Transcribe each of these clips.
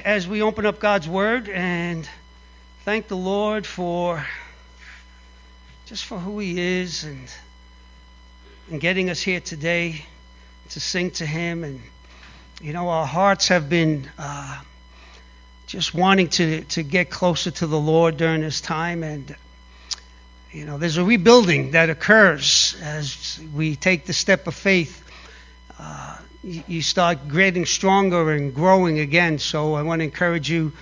as we open up God's Word and thank the Lord for who He is and getting us here today to sing to Him. And our hearts have been just wanting to get closer to the Lord during this time. And there's a rebuilding that occurs as we take the step of faith. You start getting stronger and growing again. So I want to encourage you.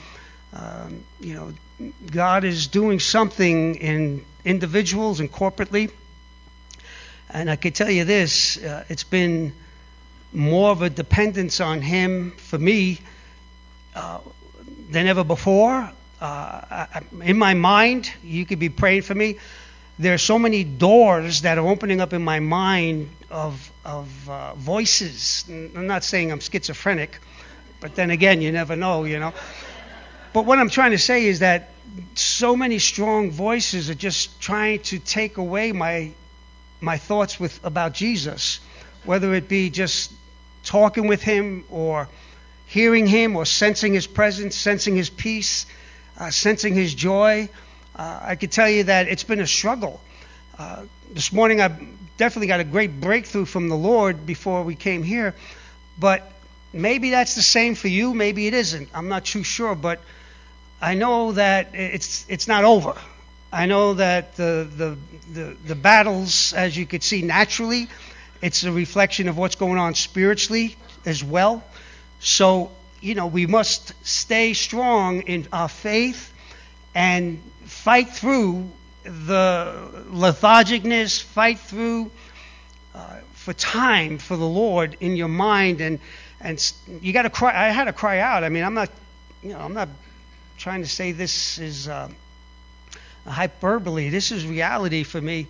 God is doing something in individuals and corporately. And I can tell you this, it's been more of a dependence on Him for me than ever before. In my mind, you could be praying for me. There are so many doors that are opening up in my mind of voices. I'm not saying I'm schizophrenic, but then again, you never know. But what I'm trying to say is that so many strong voices are just trying to take away my thoughts about Jesus, whether it be just talking with Him or hearing Him or sensing His presence, sensing His peace, sensing His joy. I could tell you that it's been a struggle. This morning I definitely got a great breakthrough from the Lord before we came here, but maybe that's the same for you, maybe it isn't. I'm not too sure, but I know that it's not over. I know that the battles, as you could see naturally, it's a reflection of what's going on spiritually as well. So, we must stay strong in our faith and fight through the lethargicness, fight through for time for the Lord in your mind, and you got to cry. I had to cry out. I mean, I'm not trying to say this is a hyperbole. This is reality for me.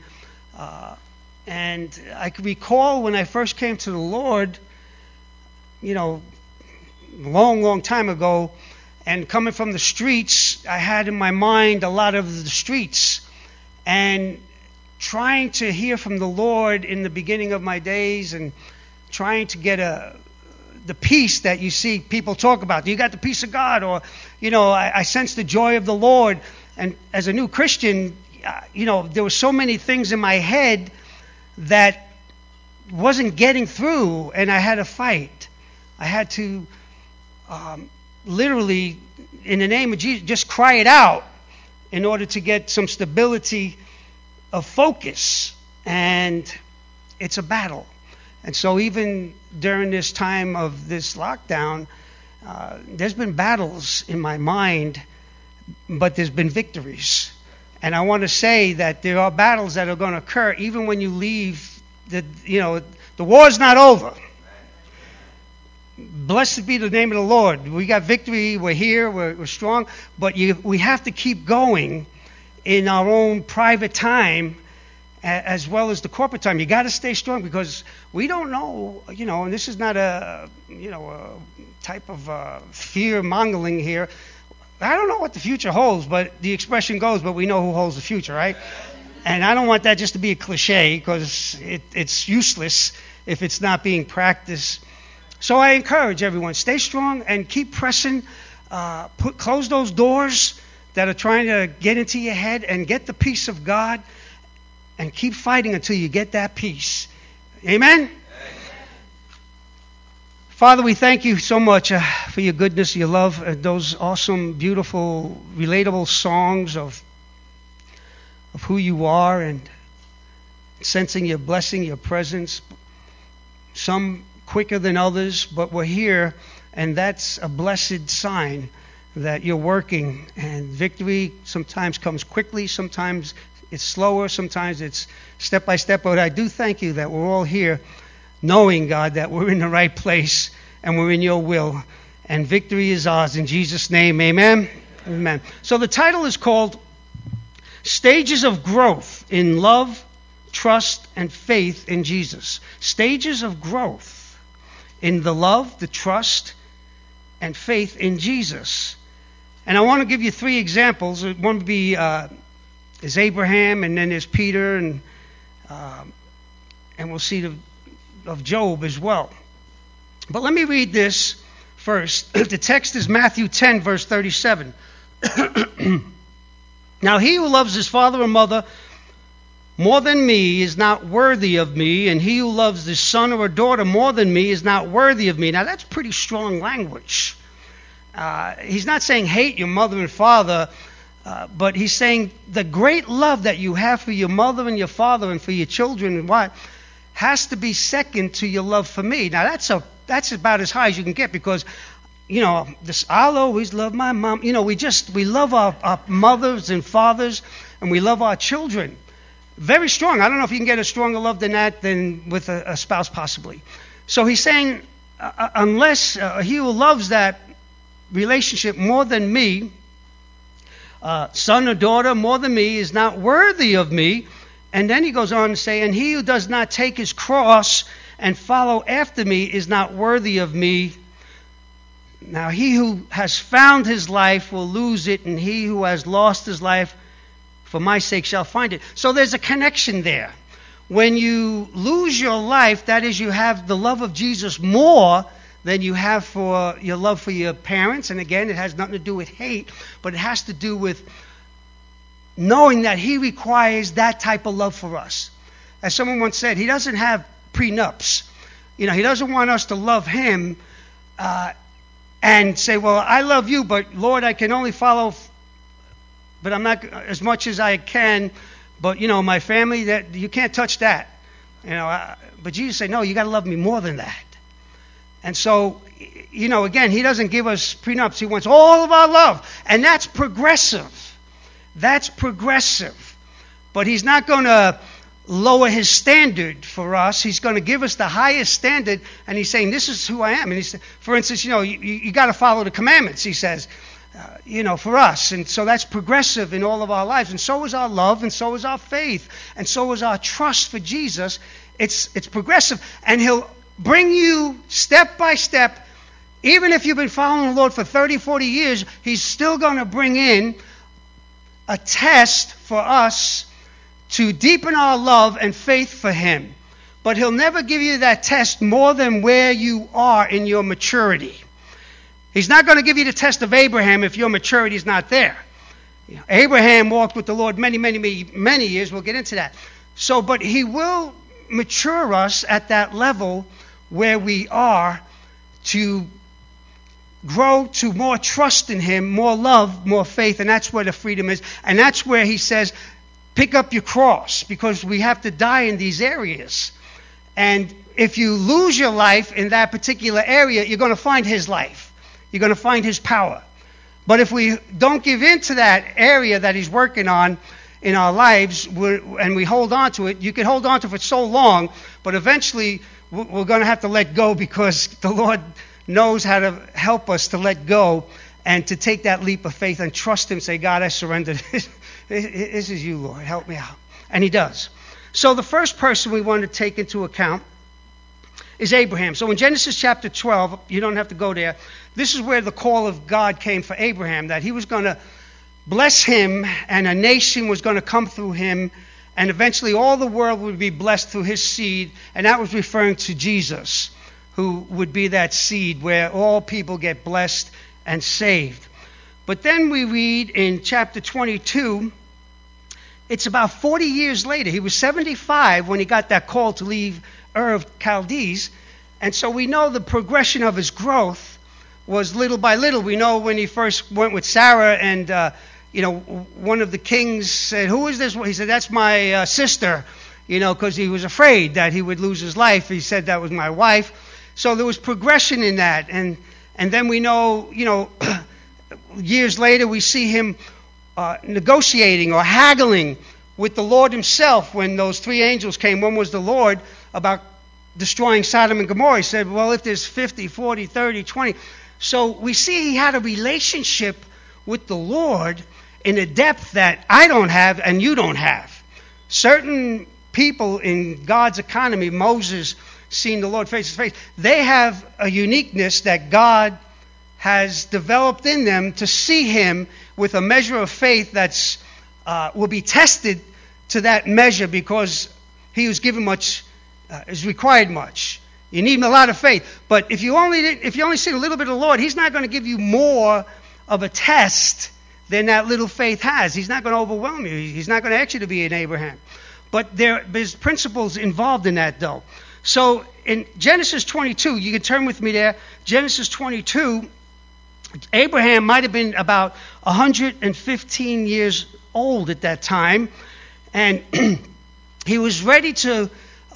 And I can recall when I first came to the Lord, long time ago, and coming from the streets, I had in my mind a lot of the streets, and trying to hear from the Lord in the beginning of my days, and trying to get the peace that you see people talk about. You got the peace of God, or I sense the joy of the Lord. And as a new Christian, there were so many things in my head that wasn't getting through, and I had to fight. I had to literally, in the name of Jesus, just cry it out in order to get some stability of focus. And it's a battle. And so even during this time of this lockdown, there's been battles in my mind, but there's been victories. And I want to say that there are battles that are going to occur even when you leave. The war's not over. Blessed be the name of the Lord. We got victory. We're here. We're strong. But we have to keep going in our own private time as well as the corporate time. You got to stay strong because we don't know, and this is not a type of fear-mongering here. I don't know what the future holds, but the expression goes, but we know who holds the future, right? And I don't want that just to be a cliche because it's useless if it's not being practiced. So I encourage everyone, stay strong and keep pressing. Close those doors that are trying to get into your head and get the peace of God, and keep fighting until you get that peace. Amen? Amen. Father, we thank you so much for your goodness, your love, those awesome, beautiful, relatable songs of who you are, and sensing your blessing, your presence. Some quicker than others, but we're here, and that's a blessed sign that you're working. And victory sometimes comes quickly, sometimes it's slower, sometimes it's step by step. But I do thank you that we're all here knowing, God, that we're in the right place and we're in your will. And victory is ours in Jesus' name. Amen? Amen. So the title is called Stages of Growth in Love, Trust, and Faith in Jesus. Stages of growth in the love, the trust, and faith in Jesus. And I want to give you 3 examples. One would be is Abraham, and then there's Peter, and we'll see of Job as well. But let me read this first. The text is Matthew 10, verse 37. Now he who loves his father or mother more than me is not worthy of me, and he who loves his son or daughter more than me is not worthy of me. Now that's pretty strong language. He's not saying hate your mother and father, but he's saying the great love that you have for your mother and your father and for your children and what has to be second to your love for me. Now that's about as high as you can get, because I'll always love my mom. We love our mothers and fathers, and we love our children. Very strong. I don't know if you can get a stronger love than that than with a spouse, possibly. So he's saying, unless he who loves that relationship more than me, son or daughter more than me, is not worthy of me. And then he goes on to say, and he who does not take his cross and follow after me is not worthy of me. Now he who has found his life will lose it, and he who has lost his life for my sake shall find it. So there's a connection there. When you lose your life, that is, you have the love of Jesus more than you have for your love for your parents. And again, it has nothing to do with hate, but it has to do with knowing that he requires that type of love for us. As someone once said, he doesn't have prenups. He doesn't want us to love him and say, well, I love you, but Lord, I can only follow, but I'm not as much as I can. But, my family, that you can't touch that. But Jesus said, no, you got to love me more than that. And so, again, he doesn't give us prenups. He wants all of our love. And that's progressive. That's progressive. But he's not going to lower his standard for us. He's going to give us the highest standard. And he's saying, this is who I am. And he said, for instance, you got to follow the commandments, he says, for us. And so that's progressive in all of our lives. And so is our love, and so is our faith, and so is our trust for Jesus. It's progressive. And he'll bring you step by step. Even if you've been following the Lord for 30, 40 years, he's still going to bring in a test for us to deepen our love and faith for him. But he'll never give you that test more than where you are in your maturity. He's not going to give you the test of Abraham if your maturity is not there. Abraham walked with the Lord many, many, many years. We'll get into that. But he will mature us at that level where we are, to grow to more trust in him, more love, more faith. And that's where the freedom is. And that's where he says, pick up your cross, because we have to die in these areas. And if you lose your life in that particular area, you're going to find his life. You're going to find his power. But if we don't give in to that area that he's working on in our lives, and we hold on to it, you can hold on to it for so long, but eventually we're going to have to let go, because the Lord knows how to help us to let go and to take that leap of faith and trust him. Say, God, I surrender. This is you, Lord. Help me out. And he does. So the first person we want to take into account is Abraham. So in Genesis chapter 12, you don't have to go there. This is where the call of God came for Abraham, that he was going to bless him, and a nation was going to come through him, and eventually all the world would be blessed through his seed. And that was referring to Jesus, who would be that seed where all people get blessed and saved. But then we read in chapter 22, it's about 40 years later. He was 75 when he got that call to leave Ur of Chaldees. And so we know the progression of his growth was little by little. We know when he first went with Sarah, and one of the kings said, who is this? He said, that's my sister, because he was afraid that he would lose his life. He said, that was my wife. So there was progression in that. And then we know, years later we see him negotiating or haggling with the Lord himself when those three angels came. One was the Lord about destroying Sodom and Gomorrah. He said, well, if there's 50, 40, 30, 20. So we see he had a relationship with the Lord in a depth that I don't have and you don't have. Certain people in God's economy, Moses seeing the Lord face to face, they have a uniqueness that God has developed in them to see him with a measure of faith that's will be tested to that measure, because he was given much, is required much. You need a lot of faith. But if you only see a little bit of the Lord, He's not going to give you more of a test than that little faith has. He's not going to overwhelm you. He's not going to ask you to be an Abraham. But there's principles involved in that, though. So in Genesis 22, you can turn with me there. Genesis 22, Abraham might have been about 115 years old at that time. And he was ready to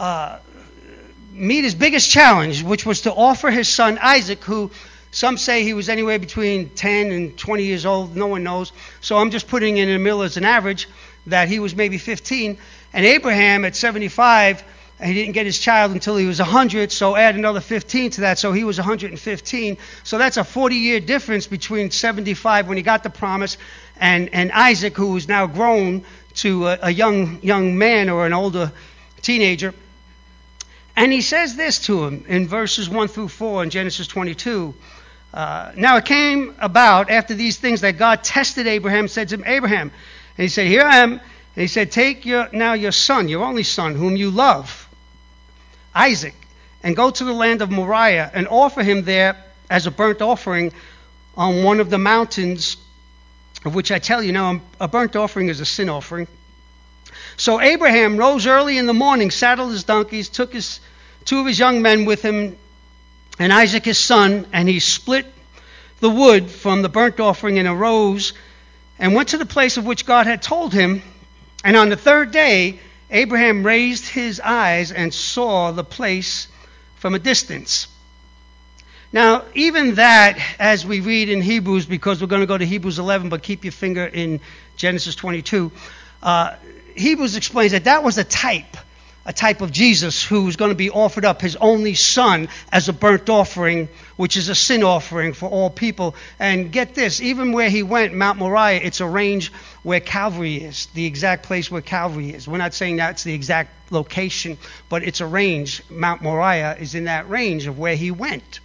meet his biggest challenge, which was to offer his son Isaac, who some say he was anywhere between 10 and 20 years old. No one knows. So I'm just putting it in the middle as an average that he was maybe 15. And Abraham at 75, and he didn't get his child until he was 100, so add another 15 to that, so he was 115. So that's a 40-year difference between 75 when he got the promise and Isaac, who was now grown to a young man or an older teenager. And he says this to him in verses 1 through 4 in Genesis 22. Now it came about after these things that God tested Abraham, said to him, Abraham, and he said, here I am. And he said, take your son, your only son, whom you love, Isaac, and go to the land of Moriah and offer him there as a burnt offering on one of the mountains, of which I tell you now, a burnt offering is a sin offering. So Abraham rose early in the morning, saddled his donkeys, took two of his young men with him, and Isaac his son, and he split the wood from the burnt offering and arose and went to the place of which God had told him. And on the third day, Abraham raised his eyes and saw the place from a distance. Now, even that, as we read in Hebrews, because we're going to go to Hebrews 11, but keep your finger in Genesis 22, Hebrews explains that was a type of Jesus who was going to be offered up, his only son, as a burnt offering, which is a sin offering for all people. And get this, even where he went, Mount Moriah, it's a range where Calvary is, the exact place where Calvary is. We're not saying that's the exact location, but it's a range. Mount Moriah is in that range of where he went.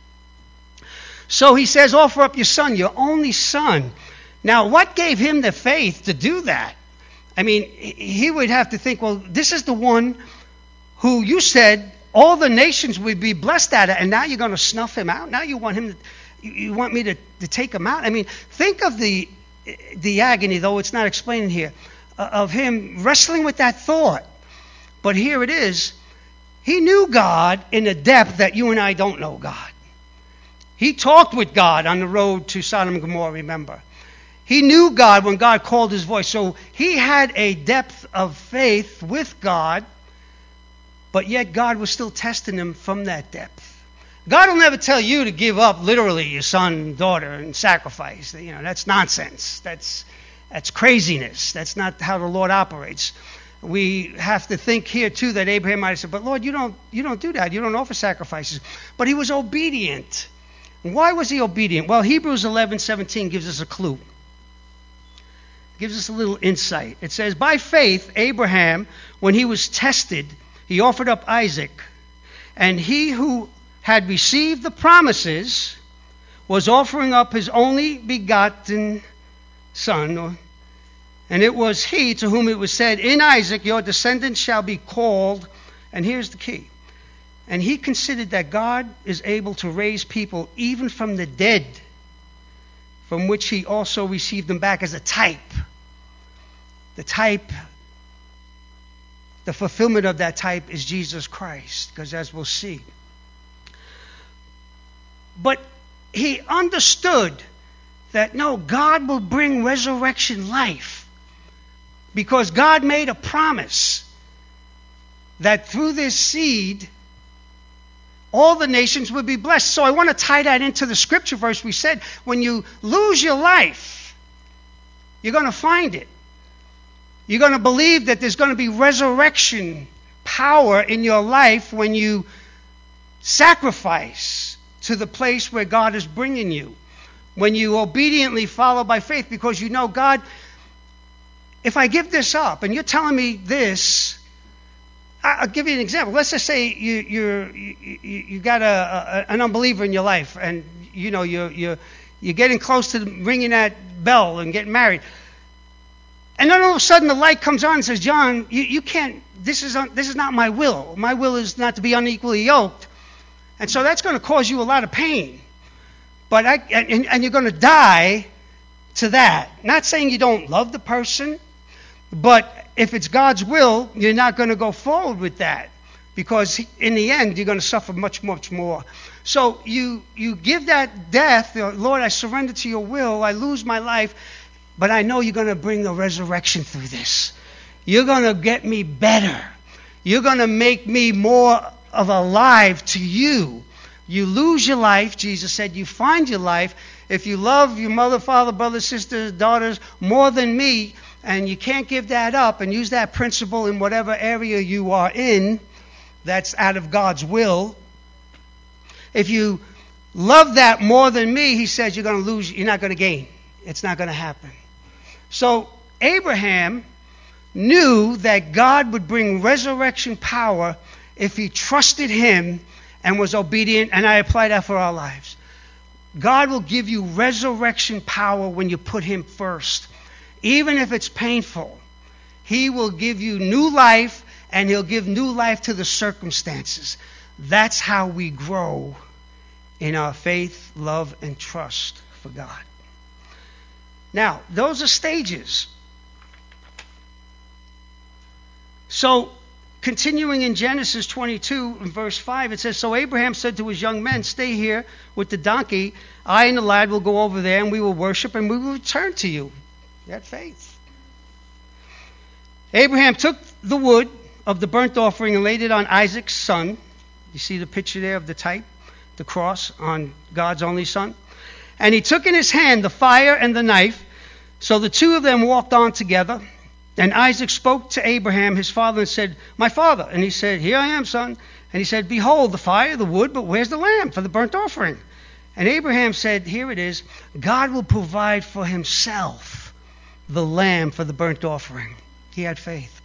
So he says, offer up your son, your only son. Now, what gave him the faith to do that? I mean, he would have to think, well, this is the one who you said all the nations would be blessed at it, and now you're going to snuff him out? Now you want me to take him out? I mean, think of the agony, though it's not explained here, of him wrestling with that thought. But here it is. He knew God in a depth that you and I don't know God. He talked with God on the road to Sodom and Gomorrah, remember. He knew God when God called his voice. So he had a depth of faith with God, but yet God was still testing him from that depth. God will never tell you to give up literally your son, daughter, and sacrifice. You know, that's nonsense. That's craziness. That's not how the Lord operates. We have to think here too that Abraham might have said, but Lord, you don't do that. You don't offer sacrifices. But he was obedient. Why was he obedient? Well, Hebrews 11:17 gives us a clue. Gives us a little insight. It says, by faith, Abraham, when he was tested, he offered up Isaac. And he who had received the promises was offering up his only begotten son. And it was he to whom it was said, in Isaac your descendants shall be called. And here's the key. And he considered that God is able to raise people even from the dead, from which he also received them back as a type. The fulfillment of that type is Jesus Christ, because as we'll see. But he understood that no, God will bring resurrection life, because God made a promise that through this seed all the nations would be blessed. So I want to tie that into the scripture verse we said, when you lose your life, you're going to find it. You're going to believe that there's going to be resurrection power in your life when you sacrifice to the place where God is bringing you. When you obediently follow by faith, because you know, God, if I give this up, and you're telling me this, I'll give you an example. Let's just say you got an unbeliever in your life, and you know you're getting close to ringing that bell and getting married. And then all of a sudden the light comes on and says, John, you can't, this is not my will. My will is not to be unequally yoked. And so that's going to cause you a lot of pain. But and you're going to die to that. Not saying you don't love the person, but if it's God's will, you're not going to go forward with that, because in the end, you're going to suffer much, much more. So you give that death, Lord, I surrender to your will, I lose my life, but I know you're going to bring a resurrection through this. You're going to get me better. You're going to make me more of alive to you. You lose your life, Jesus said, you find your life. If you love your mother, father, brothers, sisters, daughters more than me, and you can't give that up and use that principle in whatever area you are in that's out of God's will. If you love that more than me, he says you're going to lose, you're not going to gain. It's not going to happen. So Abraham knew that God would bring resurrection power if he trusted him and was obedient, and I apply that for our lives. God will give you resurrection power when you put him first. Even if it's painful, he will give you new life, and he'll give new life to the circumstances. That's how we grow in our faith, love, and trust for God. Now, those are stages. So, continuing in Genesis 22, in verse 5, it says, So Abraham said to his young men, Stay here with the donkey. I and the lad will go over there, and we will worship, and we will return to you. You had faith. Abraham took the wood of the burnt offering and laid it on Isaac's son. You see the picture there of the type, the cross on God's only son? And he took in his hand the fire and the knife. So the two of them walked on together. And Isaac spoke to Abraham, his father, and said, My father. And he said, Here I am, son. And he said, Behold, the fire, the wood, but where's the lamb for the burnt offering? And Abraham said, Here it is. God will provide for himself the lamb for the burnt offering. He had faith.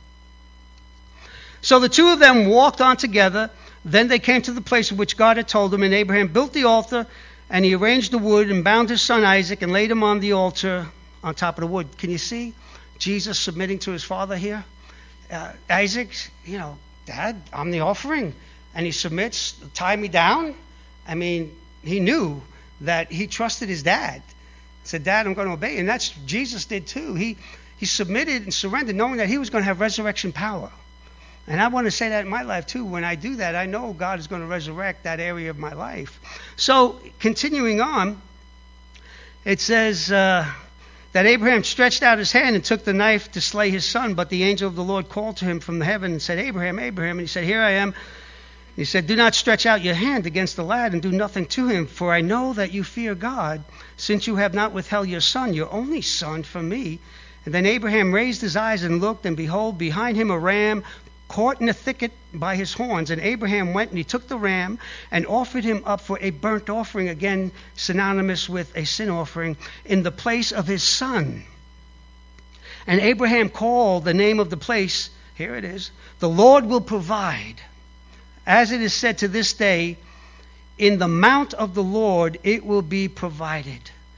So the two of them walked on together. Then they came to the place of which God had told them, and Abraham built the altar, and he arranged the wood and bound his son Isaac and laid him on the altar on top of the wood. Can you see Jesus submitting to his father here? Isaac, Dad, I'm the offering. And he submits, tie me down. I mean, he knew that he trusted his dad. He said, Dad, I'm going to obey. And that's Jesus did too. He submitted and surrendered, knowing that he was going to have resurrection power. And I want to say that in my life too. When I do that, I know God is going to resurrect that area of my life. So, continuing on, it says that Abraham stretched out his hand and took the knife to slay his son. But the angel of the Lord called to him from heaven and said, Abraham, Abraham. And he said, Here I am. He said, Do not stretch out your hand against the lad and do nothing to him, for I know that you fear God, since you have not withheld your son, your only son, from me. And then Abraham raised his eyes and looked, and behold, behind him a ram caught in a thicket by his horns. And Abraham went and he took the ram and offered him up for a burnt offering, again synonymous with a sin offering, in the place of his son. And Abraham called the name of the place, here it is, the Lord will provide. As it is said to this day, in the mount of the Lord it will be provided.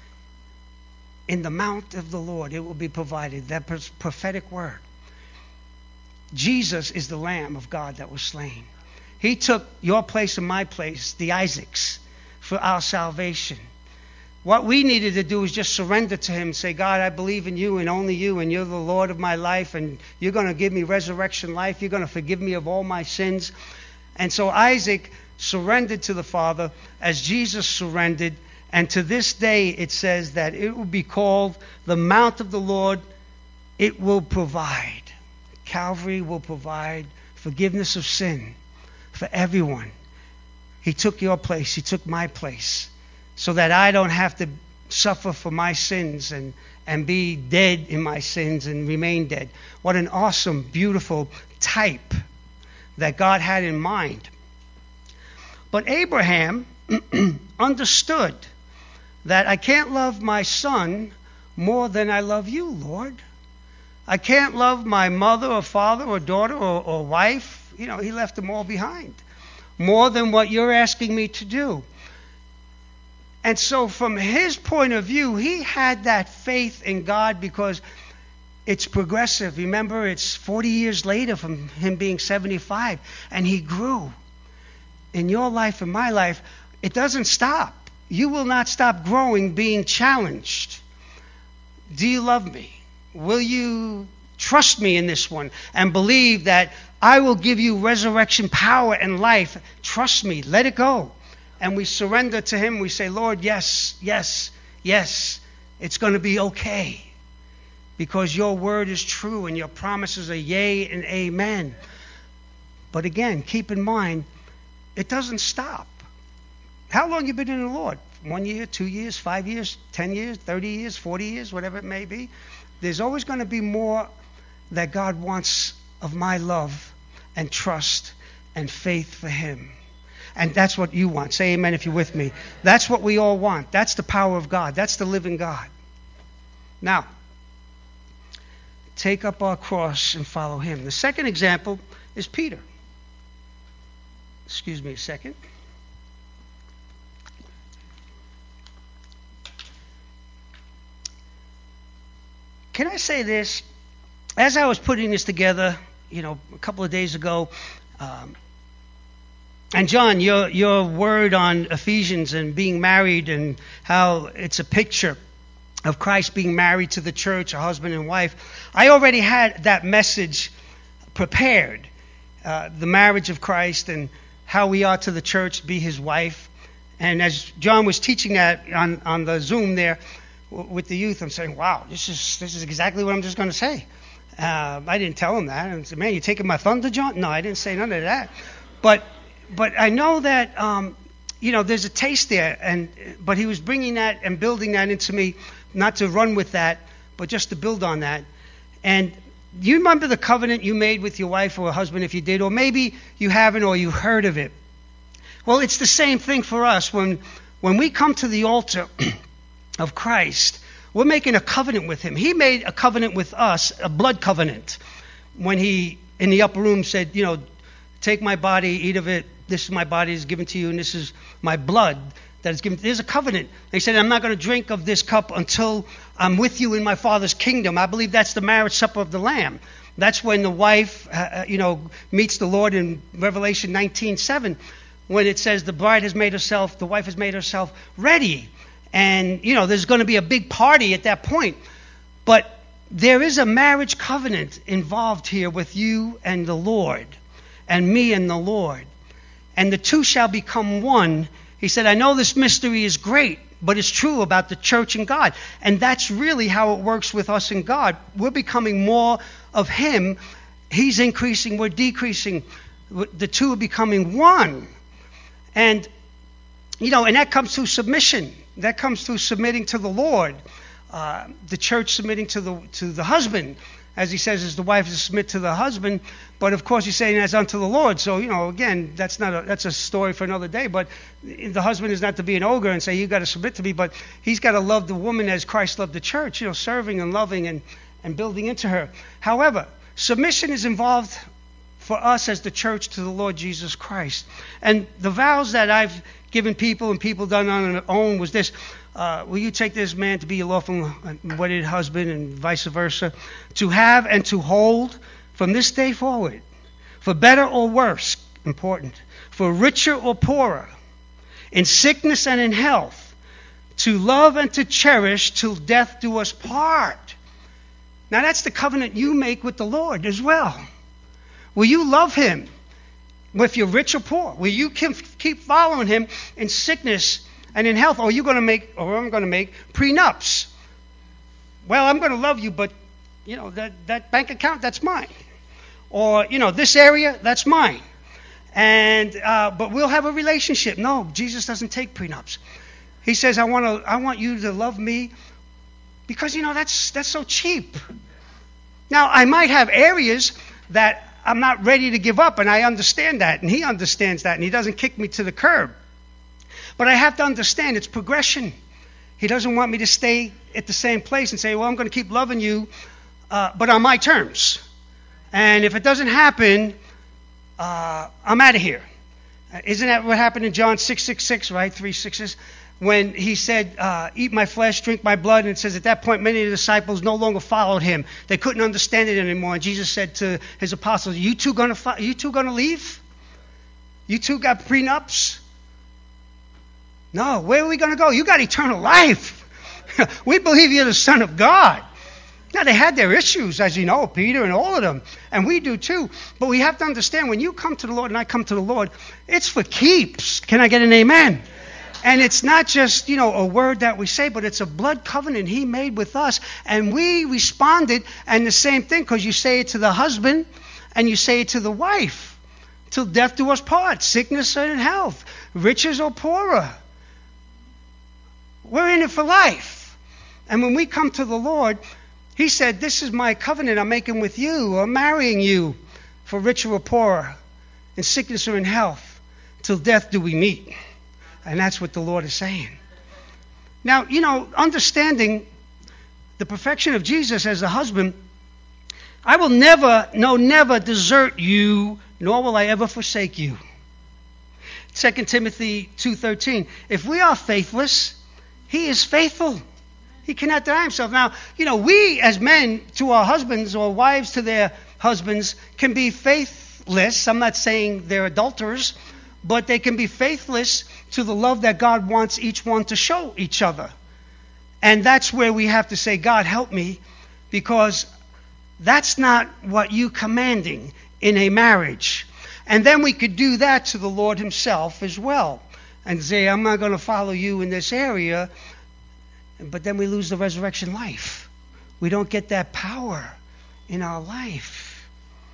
In the mount of the Lord it will be provided. That prophetic word. Jesus is the Lamb of God that was slain. He took your place and my place, the Isaacs, for our salvation. What we needed to do is just surrender to him and say, God, I believe in you and only you, and you're the Lord of my life, and you're going to give me resurrection life. You're going to forgive me of all my sins. And so Isaac surrendered to the Father as Jesus surrendered. And to this day it says that it will be called the Mount of the Lord. It will provide. Calvary will provide forgiveness of sin for everyone. He took your place. He took my place, so that I don't have to suffer for my sins and be dead in my sins and remain dead. What an awesome, beautiful type that God had in mind. But Abraham understood that I can't love my son more than I love you, Lord. I can't love my mother or father or daughter or wife. He left them all behind. More than what you're asking me to do. And so from his point of view, he had that faith in God because it's progressive. Remember, it's 40 years later from him being 75, and he grew. in your life and my life, it doesn't stop. You will not stop growing, being challenged. Do you love me? Will you trust me in this one and believe that I will give you resurrection power and life? Trust me. Let it go. And we surrender to him. We say, Lord, yes, yes, yes. It's going to be okay. Because your word is true and your promises are yea and amen. But again, keep in mind, it doesn't stop. How long have you been in the Lord? 1 year, 2 years, 5 years, 10 years, 30 years, 40 years, whatever it may be. There's always going to be more that God wants of my love and trust and faith for him. And that's what you want. Say amen if you're with me. That's what we all want. That's the power of God. That's the living God. Now, take up our cross and follow him. The second example is Peter. Excuse me a second. Can I say this? As I was putting this together, a couple of days ago, and John, your word on Ephesians and being married and how it's a picture of Christ being married to the church, a husband and wife. I already had that message prepared, the marriage of Christ and how we are to the church, be his wife. And as John was teaching that on the Zoom there with the youth, I'm saying, wow, this is exactly what I'm just going to say. I didn't tell him that. I said, man, you taking my thunder, John? No, I didn't say none of that. But I know that, there's a taste there. But he was bringing that and building that into me, not to run with that, but just to build on that. And you remember the covenant you made with your wife or husband, if you did, or maybe you haven't or you heard of it. Well, it's the same thing for us. When we come to the altar of Christ, we're making a covenant with him. He made a covenant with us, a blood covenant, when he, in the upper room, said, take my body, eat of it. This is my body is given to you, and this is my blood that is given. There's a covenant. He said, I'm not going to drink of this cup until I'm with you in my Father's kingdom. I believe that's the marriage supper of the Lamb. That's when the wife, meets the Lord in Revelation 19:7, when it says the wife has made herself ready. And, there's going to be a big party at that point. But there is a marriage covenant involved here with you and the Lord, and me and the Lord. And the two shall become one. He said, I know this mystery is great, but it's true about the church and God. And that's really how it works with us and God. We're becoming more of him. He's increasing, we're decreasing. The two are becoming one. And, and that comes through submission. That comes through submitting to the Lord. The church submitting to the husband. As he says, as the wife is to submit to the husband. But of course he's saying as unto the Lord. So, again, that's a story for another day. But the husband is not to be an ogre and say, you got to submit to me. But he's got to love the woman as Christ loved the church, serving and loving and building into her. However, submission is involved for us as the church to the Lord Jesus Christ. And the vows that I've given people and people done on their own was this. Will you take this man to be your lawful wedded husband and vice versa? To have and to hold from this day forward, for better or worse, important, for richer or poorer, in sickness and in health, to love and to cherish till death do us part. Now that's the covenant you make with the Lord as well. Will you love him if you're rich or poor? Will you keep following him in sickness and in health? Or I'm going to make prenups. Well, I'm going to love you, but that bank account, that's mine. Or this area, that's mine. And but we'll have a relationship. No, Jesus doesn't take prenups. He says, I want you to love me because that's so cheap. Now I might have areas that I'm not ready to give up, and I understand that, and he understands that, and he doesn't kick me to the curb. But I have to understand it's progression. He doesn't want me to stay at the same place and say, well, I'm going to keep loving you, but on my terms. And if it doesn't happen, I'm out of here. Isn't that what happened in John 6:66, right? 3 6s? When he said, eat my flesh, drink my blood. And it says at that point, many of the disciples no longer followed him. They couldn't understand it anymore. And Jesus said to his apostles, you two going to leave? You two got prenups? No, where are we going to go? You got eternal life. We believe you're the Son of God. Now, they had their issues, as you know, Peter and all of them, and we do too. But we have to understand, when you come to the Lord and I come to the Lord, it's for keeps. Can I get an amen? And it's not just, a word that we say, but it's a blood covenant He made with us. And we responded, and the same thing, because you say it to the husband and you say it to the wife. Till death do us part, sickness and health, riches or poorer. We're in it for life. And when we come to the Lord, He said, this is my covenant I'm making with you, or marrying you, for richer or poorer, in sickness or in health, till death do we meet. And that's what the Lord is saying. Now, understanding the perfection of Jesus as a husband, I will never desert you, nor will I ever forsake you. 2 Timothy 2:13, if we are faithless, He is faithful. He cannot deny Himself. Now, we as men to our husbands, or wives to their husbands, can be faithless. I'm not saying they're adulterers, but they can be faithless to the love that God wants each one to show each other. And that's where we have to say, God, help me, because that's not what you're commanding in a marriage. And then we could do that to the Lord Himself as well, and say, I'm not going to follow you in this area, but then we lose the resurrection life. We don't get that power in our life.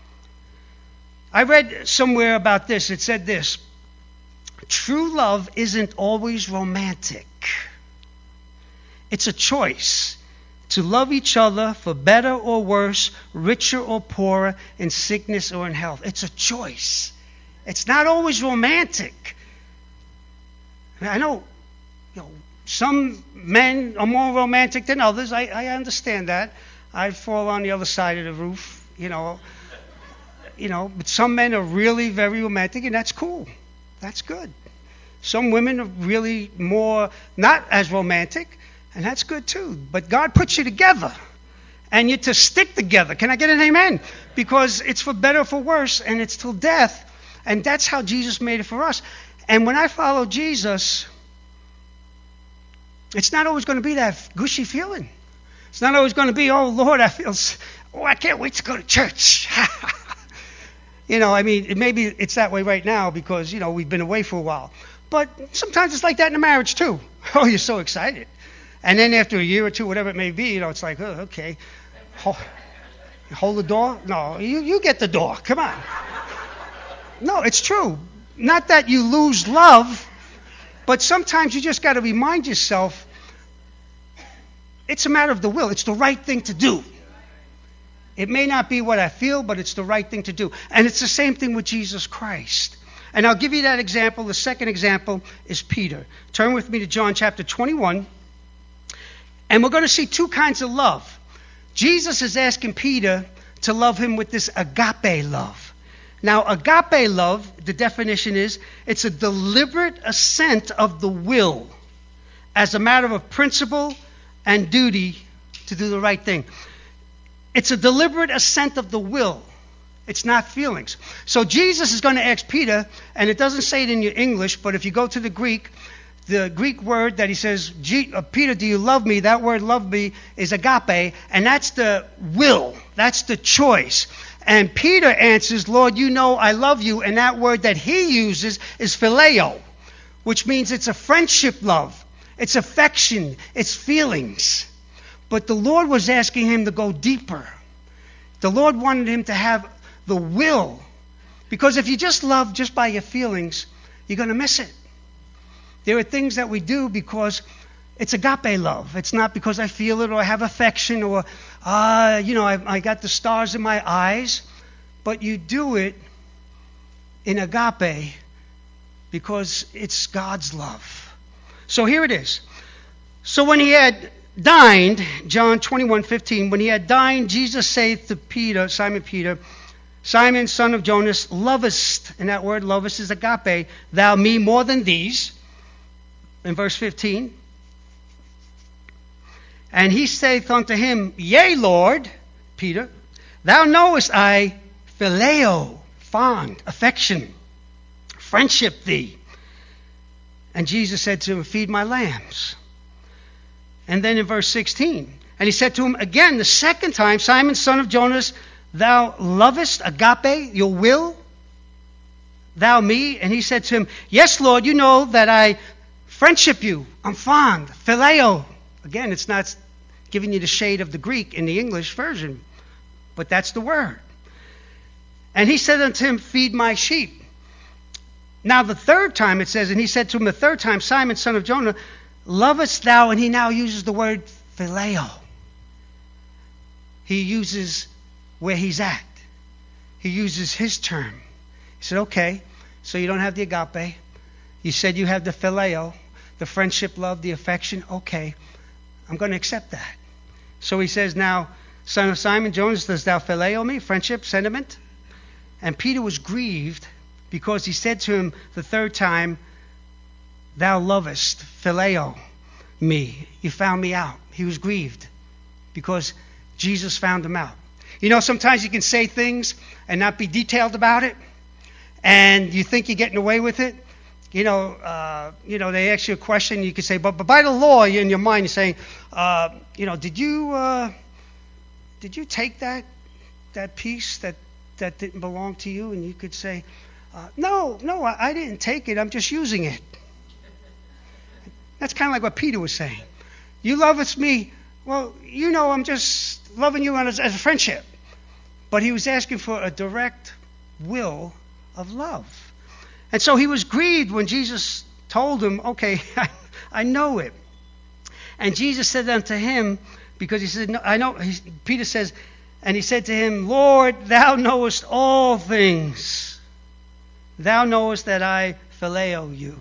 I read somewhere about this. It said this: true love isn't always romantic. It's a choice to love each other for better or worse, richer or poorer, in sickness or in health. It's a choice. It's not always romantic. I know, some men are more romantic than others. I understand that. I fall on the other side of the roof, but some men are really very romantic, and that's cool. That's good. Some women are really more not as romantic, and that's good too. But God puts you together, and you're to stick together. Can I get an amen? Because it's for better or for worse, and it's till death. And that's how Jesus made it for us. And when I follow Jesus, it's not always going to be that gushy feeling. It's not always going to be, oh, Lord, I can't wait to go to church. Maybe it's that way right now because, we've been away for a while. But sometimes it's like that in a marriage too. Oh, you're so excited. And then after a year or two, whatever it may be, it's like, oh, okay. Hold the door? No, you get the door. Come on. No, it's true. Not that you lose love, but sometimes you just got to remind yourself it's a matter of the will. It's the right thing to do. It may not be what I feel, but it's the right thing to do. And it's the same thing with Jesus Christ. And I'll give you that example. The second example is Peter. Turn with me to John chapter 21. And we're going to see two kinds of love. Jesus is asking Peter to love him with this agape love. Now, agape love, the definition is, it's a deliberate assent of the will as a matter of principle and duty to do the right thing. It's a deliberate assent of the will. It's not feelings. So Jesus is going to ask Peter, and it doesn't say it in your English, but if you go to the Greek word that he says, Peter, do you love me? That word love me is agape, and that's the will. That's the choice. And Peter answers, Lord, you know I love you. And that word that he uses is phileo, which means it's a friendship love. It's affection. It's feelings. But the Lord was asking him to go deeper. The Lord wanted him to have the will. Because if you just love just by your feelings, you're going to miss it. There are things that we do because it's agape love. It's not because I feel it or I have affection or, I got the stars in my eyes. But you do it in agape because it's God's love. So here it is. So when he had dined, John 21:15, when he had dined, Jesus saith to Peter, Simon Peter, Simon, son of Jonas, lovest, and that word lovest is agape, thou me more than these? In verse 15. And he saith unto him, Yea, Lord, Peter, thou knowest I phileo, fond, affection, friendship thee. And Jesus said to him, feed my lambs. And then in verse 16, and he said to him again the second time, Simon, son of Jonas, thou lovest, agape, your will, thou me? And he said to him, yes, Lord, you know that I friendship you. I'm fond. Phileo. Again, it's not giving you the shade of the Greek in the English version, but that's the word. And he said unto him, feed my sheep. Now the third time it says, and he said to him the third time, Simon, son of Jonah, lovest thou, and he now uses the word phileo. He uses where he's at. He uses his term. He said, okay, so you don't have the agape. You said you have the phileo, the friendship, love, the affection. Okay, I'm going to accept that. So he says, now, son of Simon, Jonas, dost thou phileo me? Friendship, sentiment. And Peter was grieved because he said to him the third time, thou lovest, phileo me. You found me out. He was grieved because Jesus found him out. You know, sometimes you can say things and not be detailed about it, and you think you're getting away with it. They ask you a question, you can say, but by the law, in your mind, you're saying, did you take that piece that didn't belong to you? And you could say, no, I didn't take it. I'm just using it. That's kind of like what Peter was saying. You love me. Well, I'm just loving you as a friendship. But he was asking for a direct will of love. And so he was grieved when Jesus told him, okay, I know it. And Jesus said unto him, because he said, no, I know, Peter says, and he said to him, Lord, thou knowest all things. Thou knowest that I phileo you.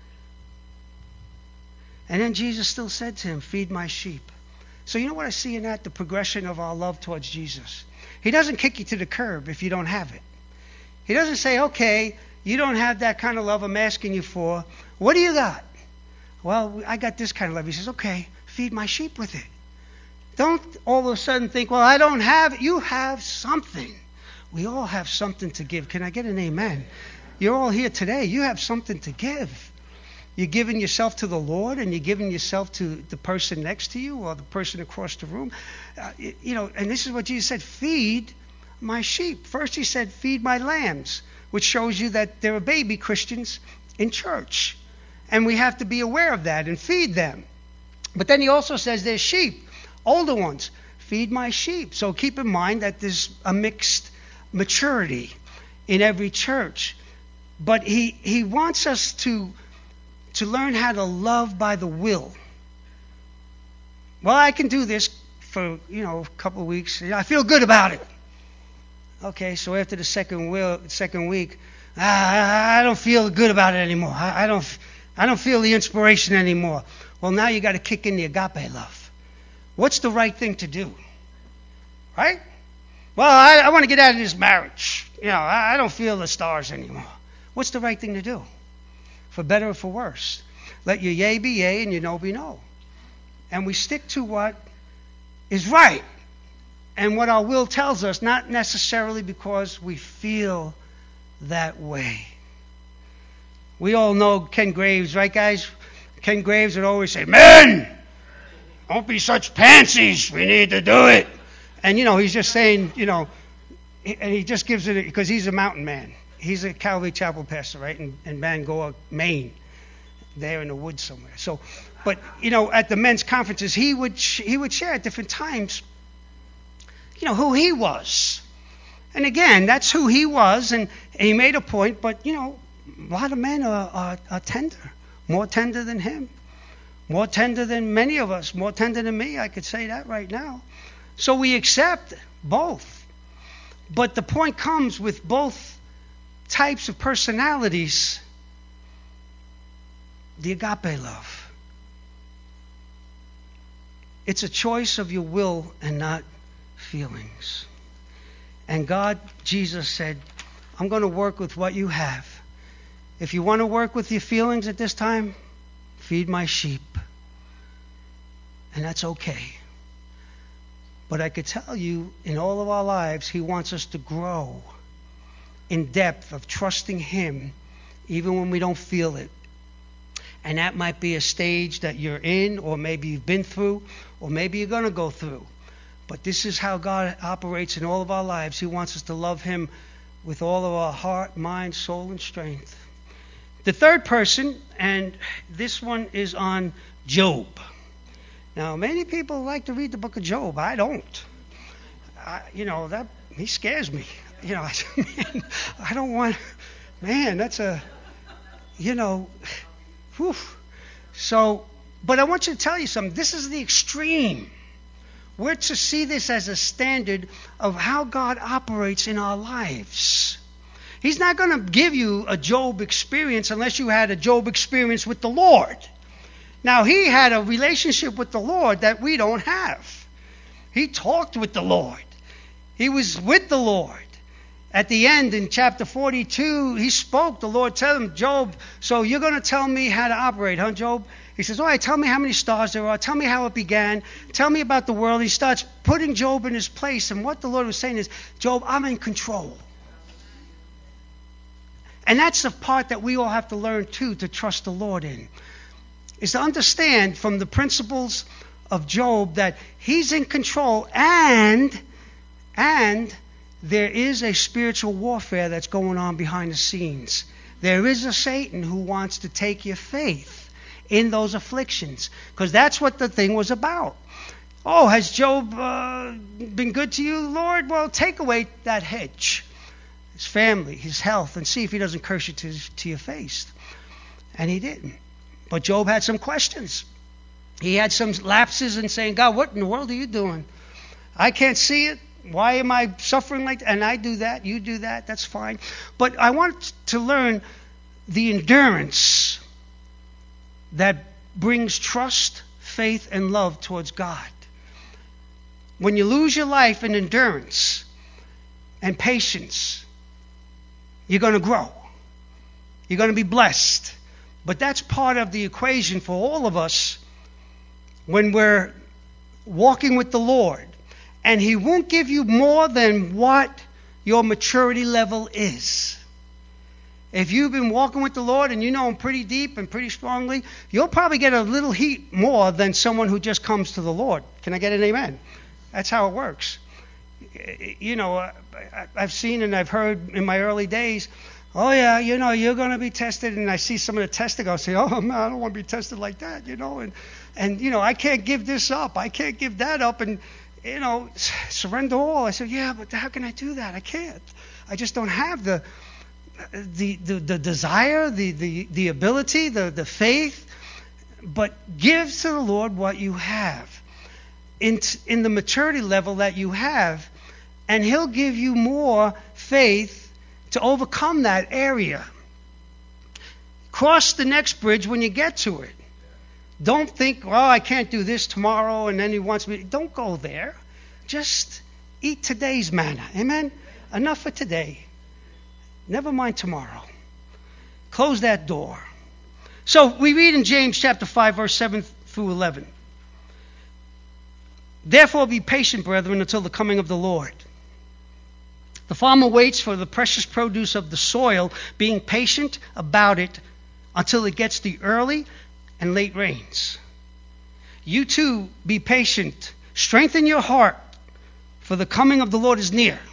And then Jesus still said to him, feed my sheep. So you know what I see in that? The progression of our love towards Jesus. He doesn't kick you to the curb if you don't have it. He doesn't say, okay, you don't have that kind of love I'm asking you for. What do you got? Well, I got this kind of love. He says, okay, feed my sheep with it. Don't all of a sudden think, well, I don't have it. You have something. We all have something to give. Can I get an amen? You're all here today. You have something to give. You're giving yourself to the Lord, and you're giving yourself to the person next to you or the person across the room. And this is what Jesus said, feed my sheep. First he said, feed my lambs, which shows you that there are baby Christians in church. And we have to be aware of that and feed them. But then he also says there's sheep, older ones. Feed my sheep. So keep in mind that there's a mixed maturity in every church. But he wants us to learn how to love by the will. Well, I can do this for, a couple of weeks. I feel good about it. Okay, so after the second week, I don't feel good about it anymore. I don't feel the inspiration anymore. Well, now you got to kick in the agape love. What's the right thing to do? Right? Well, I want to get out of this marriage. I don't feel the stars anymore. What's the right thing to do? For better or for worse. Let your yea be yea and your no be no. And we stick to what is right. And what our will tells us, not necessarily because we feel that way. We all know Ken Graves, right, guys? Ken Graves would always say, men, don't be such pansies. We need to do it. And, he's just saying, and he just gives it, because he's a mountain man. He's a Calvary Chapel pastor, right, in Bangor, Maine, there in the woods somewhere. So, but, at the men's conferences, he would share at different times, who he was. And again, that's who he was, and he made a point, but, a lot of men are tender, more tender than him, more tender than many of us, more tender than me, I could say that right now. So we accept both. But the point comes with both types of personalities, the agape love. It's a choice of your will and not feelings. And Jesus said, I'm going to work with what you have. If you want to work with your feelings at this time, feed my sheep. And that's okay. But I could tell you, in all of our lives, he wants us to grow in depth of trusting him even when we don't feel it. And that might be a stage that you're in, or maybe you've been through, or maybe you're going to go through. But this is how God operates in all of our lives. He wants us to love him with all of our heart, mind, soul, and strength. The third person, and this one is on Job. Now, many people like to read the book of Job. I don't. He scares me. I don't want, that's whew. So, but I want you to tell you something. This is the extreme. We're to see this as a standard of how God operates in our lives. He's not going to give you a Job experience unless you had a Job experience with the Lord. Now, he had a relationship with the Lord that we don't have. He talked with the Lord. He was with the Lord. At the end, in chapter 42, he spoke. The Lord told him, Job, so you're going to tell me how to operate, huh, Job? He says, all right, tell me how many stars there are. Tell me how it began. Tell me about the world. He starts putting Job in his place. And what the Lord was saying is, Job, I'm in control. And that's the part that we all have to learn, too, to trust the Lord in, is to understand from the principles of Job that he's in control, and there is a spiritual warfare that's going on behind the scenes. There is a Satan who wants to take your faith in those afflictions, because that's what the thing was about. Oh, has Job been good to you, Lord? Well, take away that hedge, his family, his health, and see if he doesn't curse you to your face. And he didn't. But Job had some questions. He had some lapses in saying, God, what in the world are you doing? I can't see it. Why am I suffering like that? And I do that, you do that, that's fine. But I want to learn the endurance that brings trust, faith, and love towards God. When you lose your life in endurance and patience, you're going to grow. You're going to be blessed. But that's part of the equation for all of us when we're walking with the Lord. And he won't give you more than what your maturity level is. If you've been walking with the Lord and you know him pretty deep and pretty strongly, you'll probably get a little heat more than someone who just comes to the Lord. Can I get an amen? That's how it works. I've seen and I've heard in my early days, oh yeah, you're going to be tested. And I see some of the testing, I'll say, oh man, I don't want to be tested like that, and I can't give this up. I can't give that up. And, surrender all. I said, yeah, but how can I do that? I can't. I just don't have the desire, the ability, the faith. But give to the Lord what you have in the maturity level that you have, and he'll give you more faith to overcome that area. Cross the next bridge when you get to it. Don't think, well, I can't do this tomorrow, and then he wants me. Don't go there. Just eat today's manna. Amen? Enough for today. Never mind tomorrow. Close that door. So we read in James chapter 5, verse 7 through 11. Therefore be patient, brethren, until the coming of the Lord. The farmer waits for the precious produce of the soil, being patient about it until it gets the early and late rains. You too be patient. Strengthen your heart, for the coming of the Lord is near.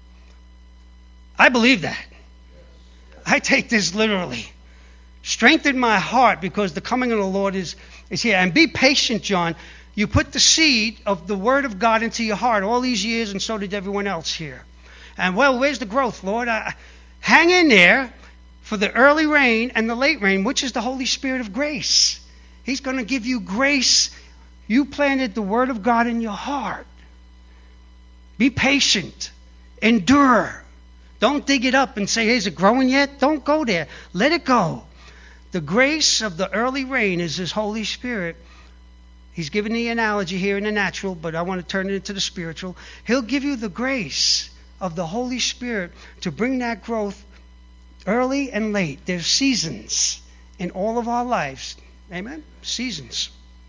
I believe that. I take this literally. Strengthen my heart, because the coming of the Lord is here. And be patient, John. You put the seed of the Word of God into your heart all these years, and so did everyone else here. And well, where's the growth, Lord? Hang in there for the early rain and the late rain, which is the Holy Spirit of grace. He's going to give you grace. You planted the Word of God in your heart. Be patient. Endure. Don't dig it up and say, hey, is it growing yet? Don't go there. Let it go. The grace of the early rain is His Holy Spirit. He's given the analogy here in the natural, but I want to turn it into the spiritual. He'll give you the grace of the Holy Spirit to bring that growth early and late. There's seasons in all of our lives. Amen? Seasons.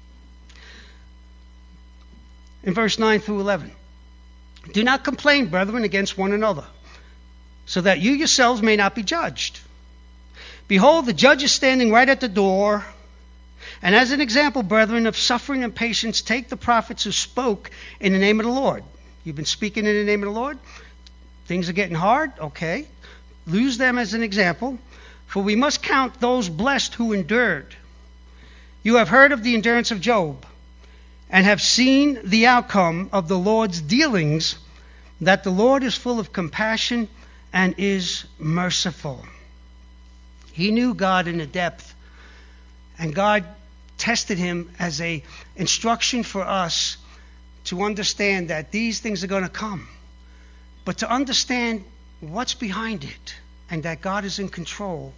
In verse 9 through 11. Do not complain, brethren, against one another, so that you yourselves may not be judged. Behold, the judge is standing right at the door. And as an example, brethren, of suffering and patience, take the prophets who spoke in the name of the Lord. You've been speaking in the name of the Lord? Things are getting hard? Okay. Use them as an example. For we must count those blessed who endured. You have heard of the endurance of Job, and have seen the outcome of the Lord's dealings, that the Lord is full of compassion and is merciful. He knew God in the depth, and God tested him as an instruction for us to understand that these things are going to come, but to understand what's behind it and that God is in control.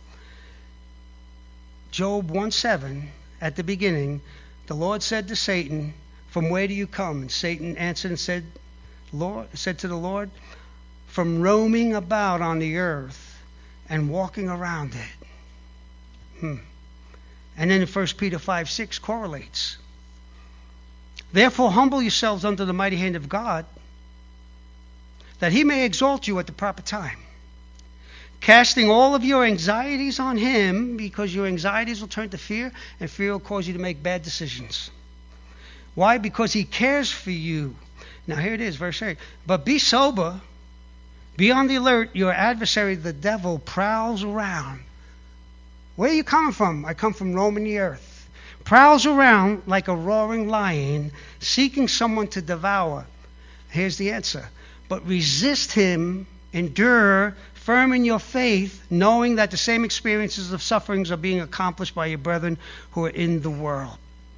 Job 1:7, at the beginning, the Lord said to Satan, "From where do you come?" And Satan answered and said to the Lord, "From roaming about on the earth and walking around it." And then in 1 Peter 5:6 correlates. Therefore humble yourselves under the mighty hand of God, that he may exalt you at the proper time, casting all of your anxieties on him, because your anxieties will turn to fear, and fear will cause you to make bad decisions. Why? Because he cares for you. Now here it is, verse 8. But be sober, be on the alert. Your adversary, the devil, prowls around. Where are you coming from? I come from roaming the earth. Prowls around like a roaring lion, seeking someone to devour. Here's the answer. But resist him, endure, firm in your faith, knowing that the same experiences of sufferings are being accomplished by your brethren who are in the world.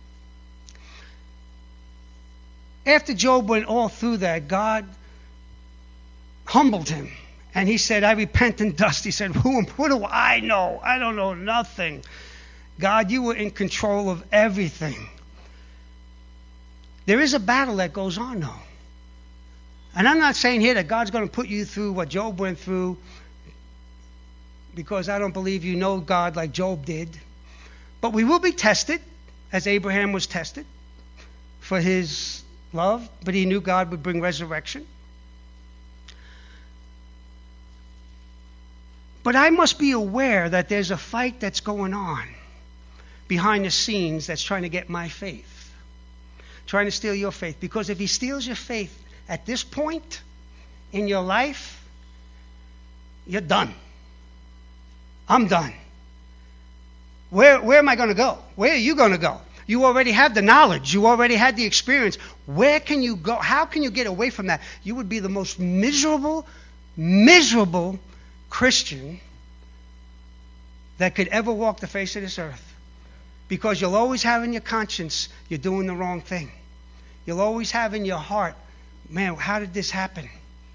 After Job went all through that, God humbled him. And he said, I repent in dust. He said, what do I know? I don't know nothing. God, you were in control of everything. There is a battle that goes on, though. And I'm not saying here that God's going to put you through what Job went through, because I don't believe you know God like Job did. But we will be tested, as Abraham was tested, for his love. But he knew God would bring resurrection. But I must be aware that there's a fight that's going on behind the scenes that's trying to get my faith, trying to steal your faith. Because if he steals your faith at this point in your life, you're done. I'm done. Where am I going to go? Where are you going to go? You already have the knowledge. You already had the experience. Where can you go? How can you get away from that? You would be the most miserable Christian that could ever walk the face of this earth. Because you'll always have in your conscience you're doing the wrong thing. You'll always have in your heart, man, how did this happen?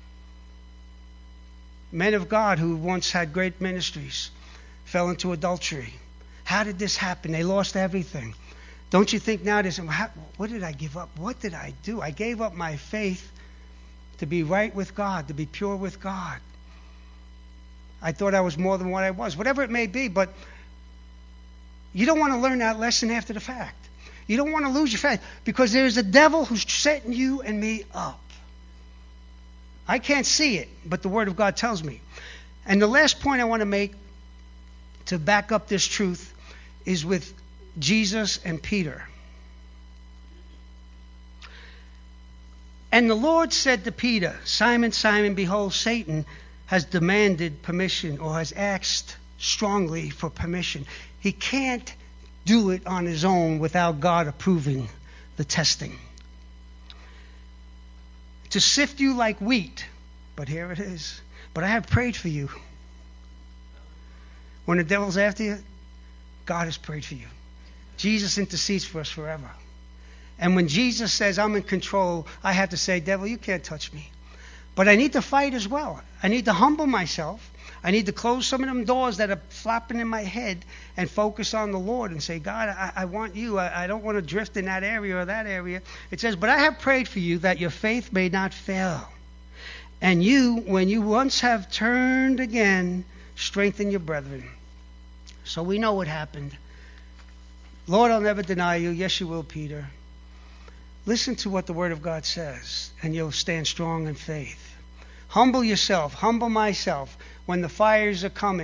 Men of God who once had great ministries fell into adultery. How did this happen? They lost everything. Don't you think nowadays, what did I give up? What did I do? I gave up my faith to be right with God, to be pure with God. I thought I was more than what I was, whatever it may be, but you don't want to learn that lesson after the fact. You don't want to lose your faith, because there's a devil who's setting you and me up. I can't see it, but the Word of God tells me. And the last point I want to make to back up this truth is with Jesus and Peter. And the Lord said to Peter, Simon, Simon, behold, Satan has demanded permission, or has asked strongly for permission. He can't do it on his own without God approving the testing. To sift you like wheat, but here it is. But I have prayed for you. When the devil's after you, God has prayed for you. Jesus intercedes for us forever. And when Jesus says, I'm in control, I have to say, devil, you can't touch me. But I need to fight as well. I need to humble myself. I need to close some of them doors that are flopping in my head and focus on the Lord and say, God, I want you. I don't want to drift in that area or that area. It says, but I have prayed for you that your faith may not fail. And you, when you once have turned again, strengthen your brethren. So we know what happened. Lord, I'll never deny you. Yes, you will, Peter. Listen to what the Word of God says, and you'll stand strong in faith. Humble yourself, humble myself. When the fires are coming,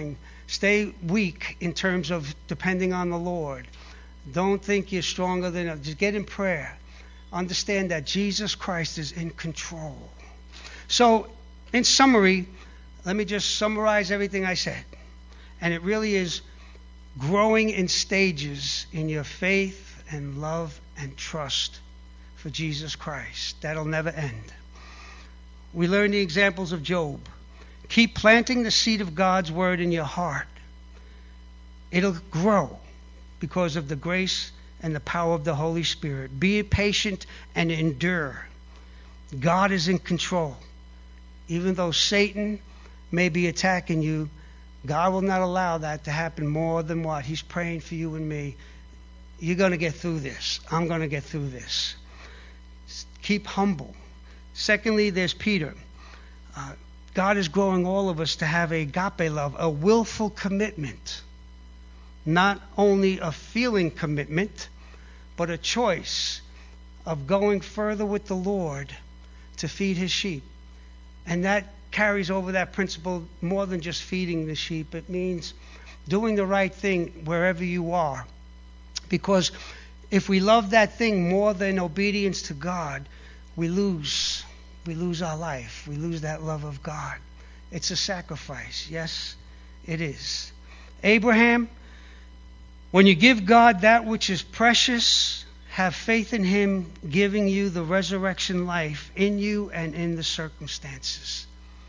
Stay weak in terms of depending on the Lord. Don't think you're stronger than others. Just get in prayer. Understand that Jesus Christ is in control. So, in summary, let me just summarize everything I said. And it really is growing in stages in your faith and love and trust for Jesus Christ. That'll never end. We learned the examples of Job. Keep planting the seed of God's word in your heart. It'll grow because of the grace and the power of the Holy Spirit. Be patient and endure. God is in control. Even though Satan may be attacking you, God will not allow that to happen more than what? He's praying for you and me. You're going to get through this. I'm going to get through this. Keep humble. Secondly, there's Peter. God is growing all of us to have agape love, a willful commitment. Not only a feeling commitment, but a choice of going further with the Lord to feed his sheep. And that carries over that principle more than just feeding the sheep. It means doing the right thing wherever you are. Because if we love that thing more than obedience to God, we lose our life. We lose that love of God. It's a sacrifice. Yes, it is. Abraham, when you give God that which is precious, have faith in him giving you the resurrection life in you and in the circumstances.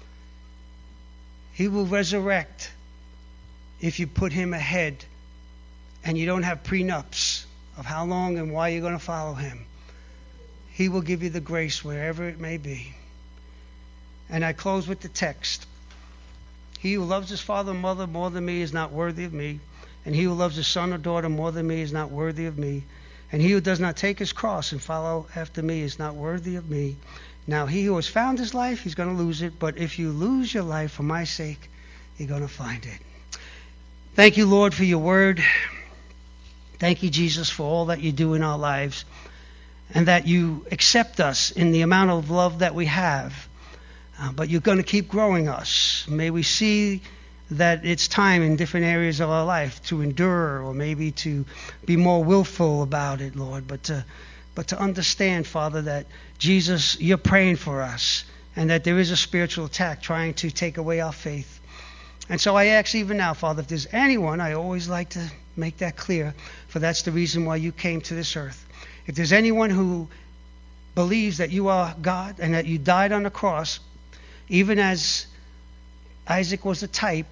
He will resurrect if you put him ahead and you don't have prenups of how long and why you're going to follow him. He will give you the grace wherever it may be. And I close with the text. He who loves his father and mother more than me is not worthy of me. And he who loves his son or daughter more than me is not worthy of me. And he who does not take his cross and follow after me is not worthy of me. Now he who has found his life, he's going to lose it. But if you lose your life for my sake, you're going to find it. Thank you, Lord, for your word. Thank you, Jesus, for all that you do in our lives. And that you accept us in the amount of love that we have. But you're going to keep growing us. May we see that it's time in different areas of our life to endure, or maybe to be more willful about it, Lord. But to understand, Father, that Jesus, you're praying for us, and that there is a spiritual attack trying to take away our faith. And so I ask even now, Father, if there's anyone, I always like to make that clear, for that's the reason why you came to this earth. If there's anyone who believes that you are God and that you died on the cross, even as Isaac was a type,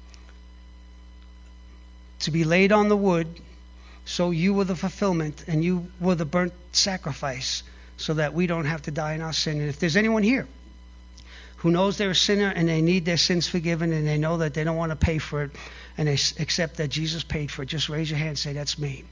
to be laid on the wood, so you were the fulfillment and you were the burnt sacrifice, so that we don't have to die in our sin. And if there's anyone here who knows they're a sinner and they need their sins forgiven and they know that they don't want to pay for it and they accept that Jesus paid for it, just raise your hand and say, that's me.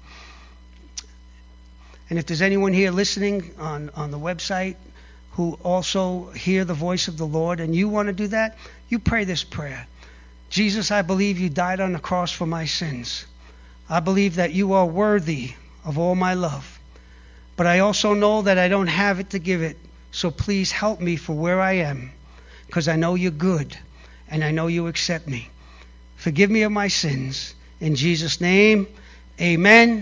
And if there's anyone here listening on the website who also hear the voice of the Lord and you want to do that, you pray this prayer. Jesus, I believe you died on the cross for my sins. I believe that you are worthy of all my love. But I also know that I don't have it to give it. So please help me for where I am, because I know you're good and I know you accept me. Forgive me of my sins. In Jesus' name, amen.